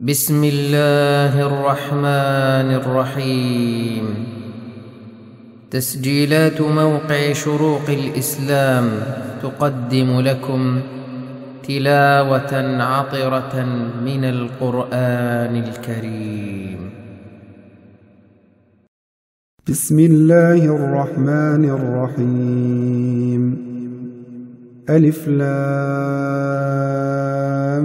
بسم الله الرحمن الرحيم. تسجيلات موقع شروق الإسلام تقدم لكم تلاوة عطرة من القرآن الكريم. بسم الله الرحمن الرحيم. ألف لام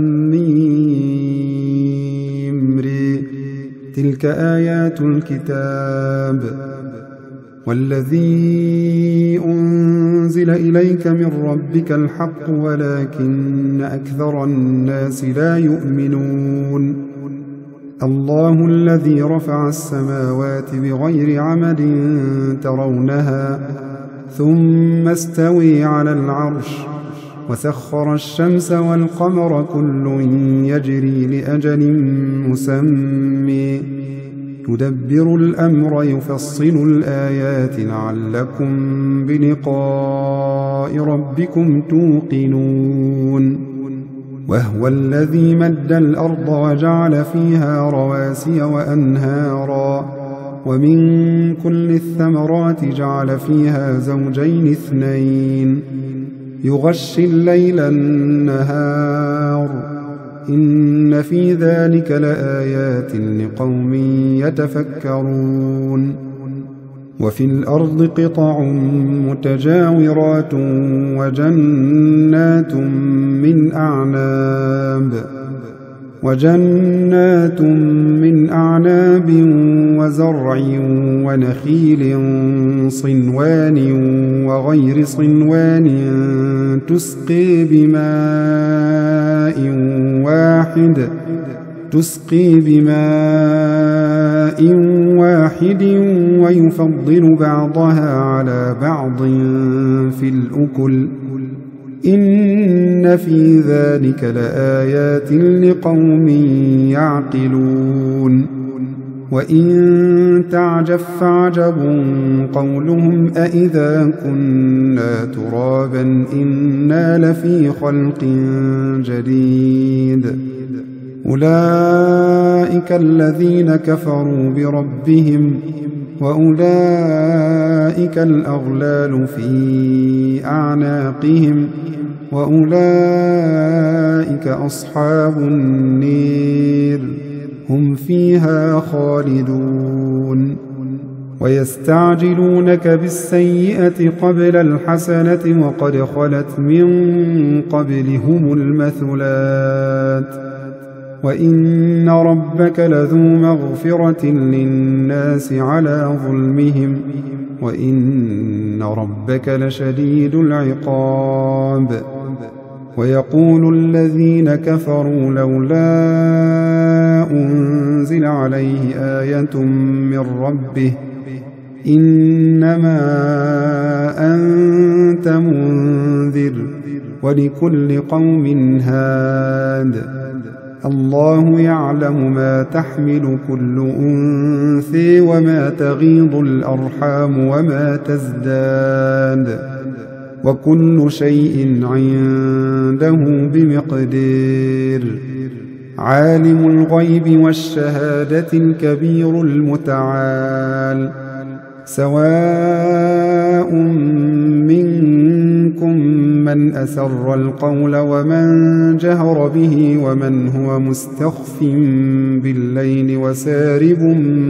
ميم ر. تلك آيات الكتاب والذي أنزل إليك من ربك الحق ولكن أكثر الناس لا يؤمنون. الله الذي رفع السماوات بغير عمد ترونها ثم استوي على العرش وسخر الشمس والقمر كل يجري لأجل مسمى يدبر الأمر يفصل الآيات لعلكم بلقاء ربكم توقنون. وهو الذي مد الأرض وجعل فيها رواسي وأنهارا ومن كل الثمرات جعل فيها زوجين اثنين يغشي الليل النهار إن في ذلك لآيات لقوم يتفكرون. وفي الأرض قطع متجاورات وجنات من أعناب وزرع ونخيل صنوان وغير صنوان تسقي بماء واحد ويفضل بعضها على بعض في الأكل إن في ذلك لآيات لقوم يعقلون. وإن تعجب فعجب قولهم أإذا كنا ترابا إنا لفي خلق جديد. أولئك الذين كفروا بربهم وأولئك الأغلال في أعناقهم وأولئك أصحاب النير هم فيها خالدون. ويستعجلونك بالسيئة قبل الحسنة وقد خلت من قبلهم المثلات وإن ربك لذو مغفرة للناس على ظلمهم وإن ربك لشديد العقاب. ويقول الذين كفروا لولا أنزل عليه آية من ربه إنما أنت منذر ولكل قوم هاد. الله يعلم ما تحمل كل أنثى وما تغيض الأرحام وما تزداد وكل شيء عنده بمقدار. عالم الغيب والشهادة الكبير المتعال. سواء منكم من أسر القول ومن جهر به ومن هو مستخف بالليل وسارب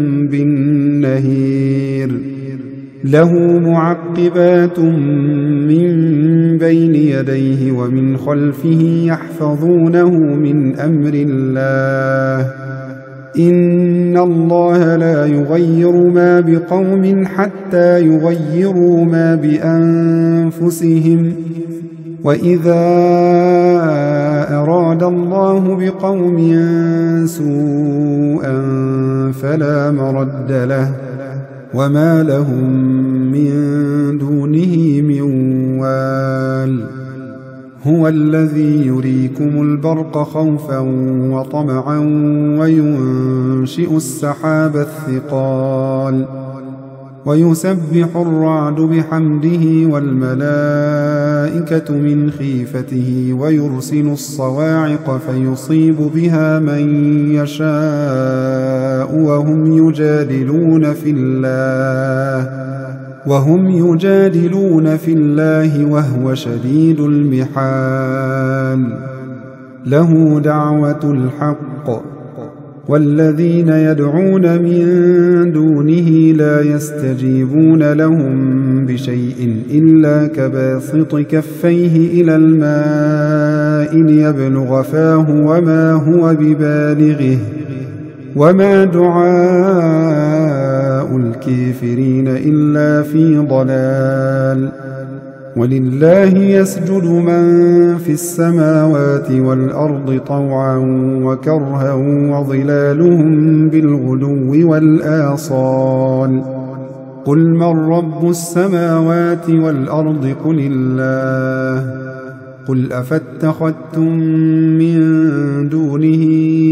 بالنهير. له معقبات من بين يديه ومن خلفه يحفظونه من أمر الله. إن الله لا يغير ما بقوم حتى يغيروا ما بأنفسهم وإذا أراد الله بقوم سوءا فلا مرد له وما لهم من دونه من وال. هو الذي يريكم البرق خوفا وطمعا وينشئ السحاب الثقال ويسبح الرعد بحمده والملائكة من خيفته ويرسل الصواعق فيصيب بها من يشاء وهم يجادلون في الله وهو شديد المحال. له دعوة الحق والذين يدعون من دونه لا يستجيبون لهم بشيء إلا كباسط كفيه إلى الماء ليبلغ فاه وما هو ببالغه وما دعاء الكافرين إلا في ضلال. ولله يسجد من في السماوات والأرض طوعا وكرها وظلالهم بالغدو والآصال. قل من رب السماوات والأرض قل الله. قل أفاتخذتم من دونه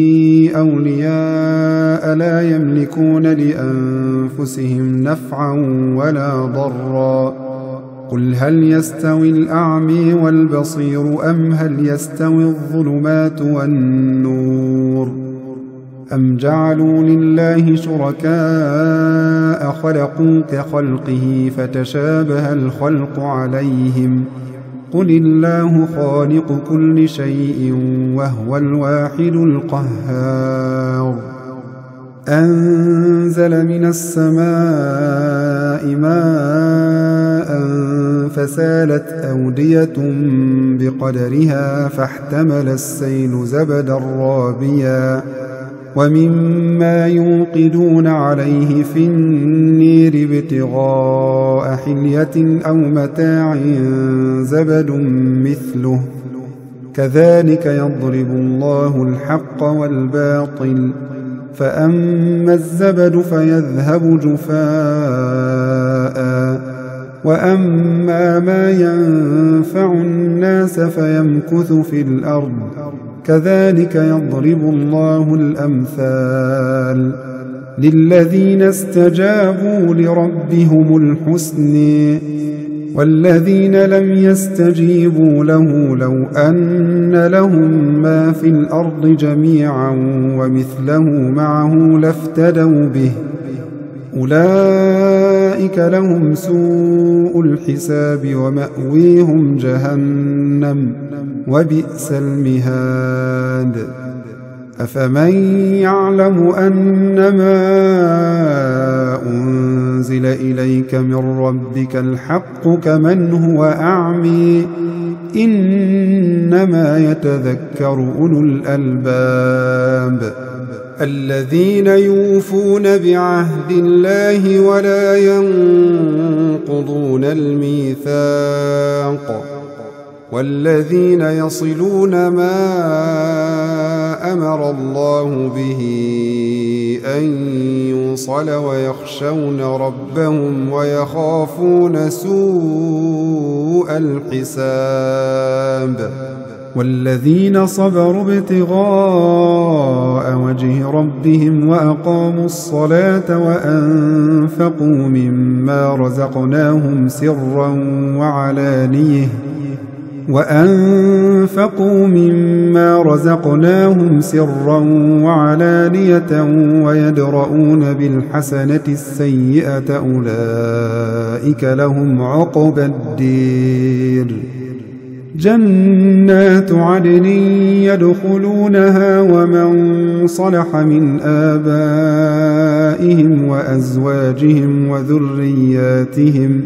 أولياء لا يملكون لأنفسهم نفعا ولا ضرا. قل هل يستوي الأعمى والبصير أم هل يستوي الظلمات والنور أم جعلوا لله شركاء خلقوا كخلقه فتشابه الخلق عليهم. قل الله خالق كل شيء وهو الواحد القهار. أنزل من السماء ماء فسالت أودية بقدرها فاحتمل السيل زبدا رابيا ومما يوقدون عليه في النير ابتغاء حلية أو متاع زبد مثله كذلك يضرب الله الحق والباطل فأما الزبد فيذهب جفاء وأما ما ينفع الناس فيمكث في الأرض كذلك يضرب الله الأمثال. للذين استجابوا لربهم الحسن والذين لم يستجيبوا له لو أن لهم ما في الأرض جميعا ومثله معه لافتدوا به أولئك لهم سوء الحساب ومأويهم جهنم وبئس المهاد. أفمن يعلم أنما أنزل إليك من ربك الحق كمن هو أعمي إنما يتذكر أولو الألباب. الذين يوفون بعهد الله ولا ينقضون الميثاق والذين يصلون ما أمر الله به أن يوصل ويخشون ربهم ويخافون سوء الحساب. والذين صبروا ابتغاء وجه ربهم وأقاموا الصلاة وأنفقوا مما رزقناهم سرا وعلانية ويدرؤون بالحسنة السيئة أولئك لهم عقبى الدير. جنات عدن يدخلونها ومن صلح من آبائهم وأزواجهم وذرياتهم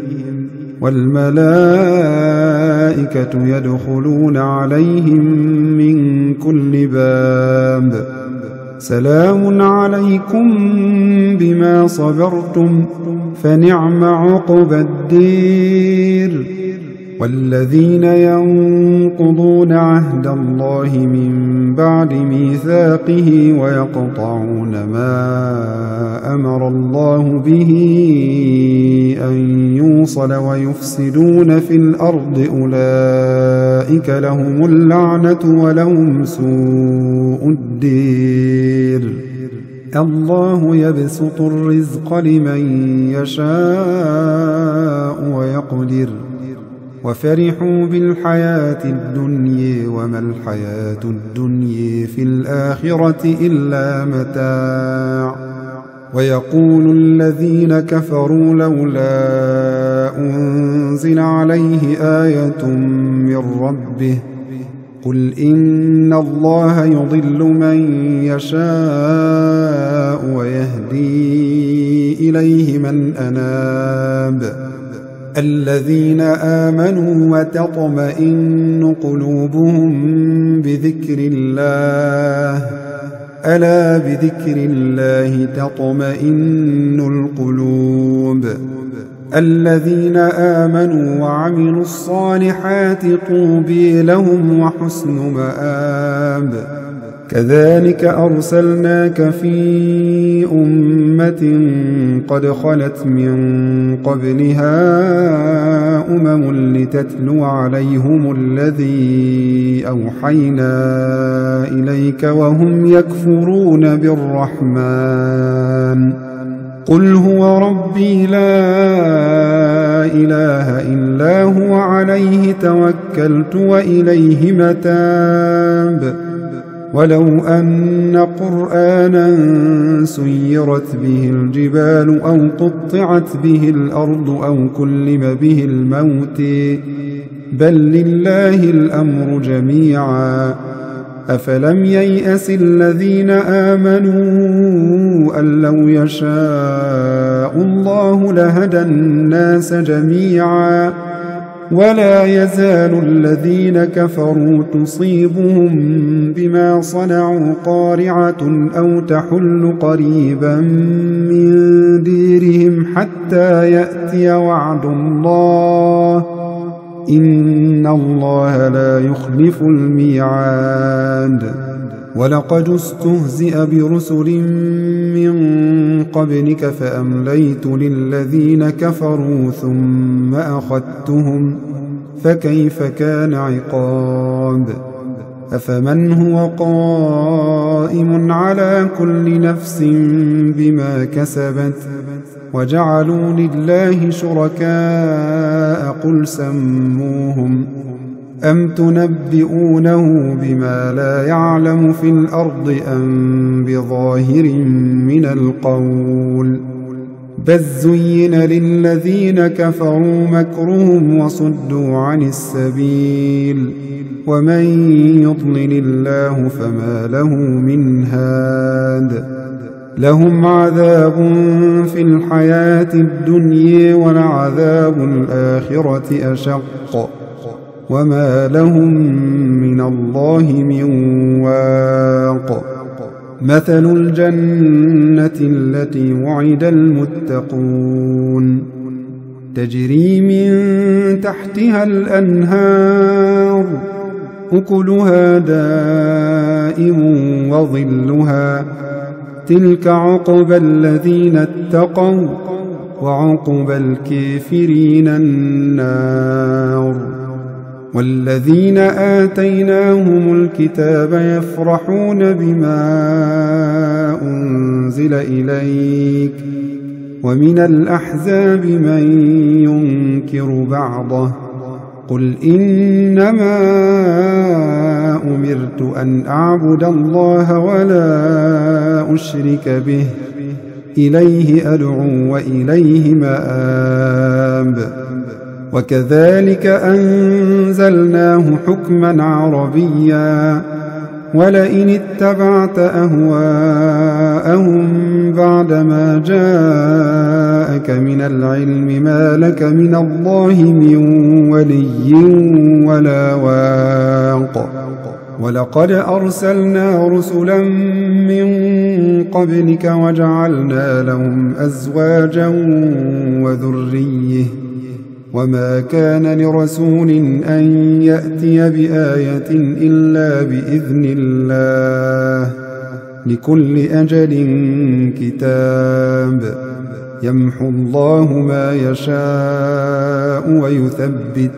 والملائكة يدخلون عليهم من كل باب. سلام عليكم بما صبرتم فنعم عقبى الدير. والذين ينقضون عهد الله من بعد ميثاقه ويقطعون ما أمر الله به أن يوصل ويفسدون في الأرض أولئك لهم اللعنة ولهم سوء الدير. الله يبسط الرزق لمن يشاء ويقدر وفرحوا بالحياة الدنيا وما الحياة الدنيا في الآخرة إلا متاع ويقول الذين كفروا لولا أنزل عليه آية من ربه قل إن الله يضل من يشاء ويهدي إليه من أناب الذين آمنوا وتطمئن قلوبهم بذكر الله ألا بذكر الله تطمئن القلوب الذين آمنوا وعملوا الصالحات طوبى لهم وحسن مآب كذلك أرسلناك في أمة قد خلت من قبلها لتتلو عليهم الذي أوحينا إليك وهم يكفرون بالرحمن قل هو ربي لا إله إلا هو عليه توكلت وإليه متاب ولو أن قرآنا سيرت به الجبال أو قطعت به الأرض أو كلم به الموت بل لله الأمر جميعا أفلم ييأس الذين آمنوا أن لو يشاء الله لهدى الناس جميعا ولا يزال الذين كفروا تصيبهم بما صنعوا قارعة أو تحل قريبا من ديرهم حتى يأتي وعد الله إن الله لا يخلف الميعاد ولقد استهزئ برسل من قبلك فأمليت للذين كفروا ثم أخذتهم فكيف كان عقاب أفمن هو قائم على كل نفس بما كسبت وجعلوا لله شركاء قل سموهم أم تنبئونه بما لا يعلم في الأرض أم بظاهر من القول بل زين للذين كفروا مكرهم وصدوا عن السبيل ومن يضلل الله فما له من هاد لهم عذاب في الحياة الدنيا ولعذاب الآخرة أشق وما لهم من الله من واق مثل الجنة التي وعد المتقون تجري من تحتها الأنهار أكلها دائم وظلها تلك عقبى الذين اتقوا وعقبى الكافرين النار والذين آتيناهم الكتاب يفرحون بما أنزل إليك ومن الأحزاب من ينكر بعضه قل إنما أمرت أن أعبد الله ولا أشرك به إليه أدعو وإليه مآب وكذلك أنزلناه حكما عربيا ولئن اتبعت أهواءهم بعدما جاءك من العلم ما لك من الله من ولي ولا واق ولقد أرسلنا رسلا من قبلك وجعلنا لهم أزواجا وذرية وما كان لرسول أن يأتي بآية إلا بإذن الله لكل أجل كتاب يمحو الله ما يشاء ويثبت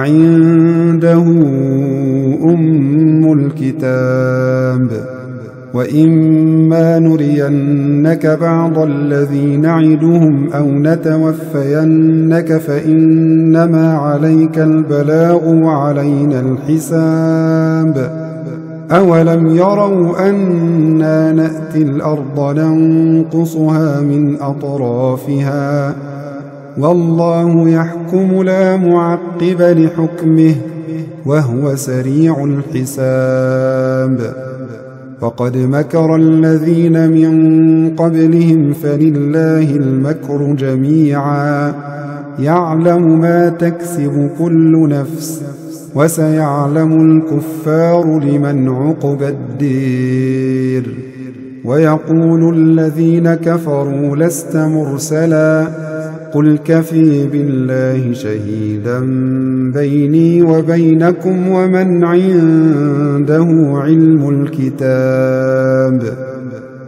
وعنده أم الكتاب وإما نرينك بعض الذي نعدهم أو نتوفينك فإنما عليك البلاغ وعلينا الحساب. أولم يروا أنا نأتي الأرض ننقصها من أطرافها والله يحكم لا معقب لحكمه وهو سريع الحساب. فقد مكر الذين من قبلهم فلله المكر جميعا يعلم ما تكسب كل نفس وسيعلم الكفار لمن عقبى الدير. ويقول الذين كفروا لست مرسلا قل كفي بالله شهيدا بيني وبينكم ومن عنده علم الكتاب.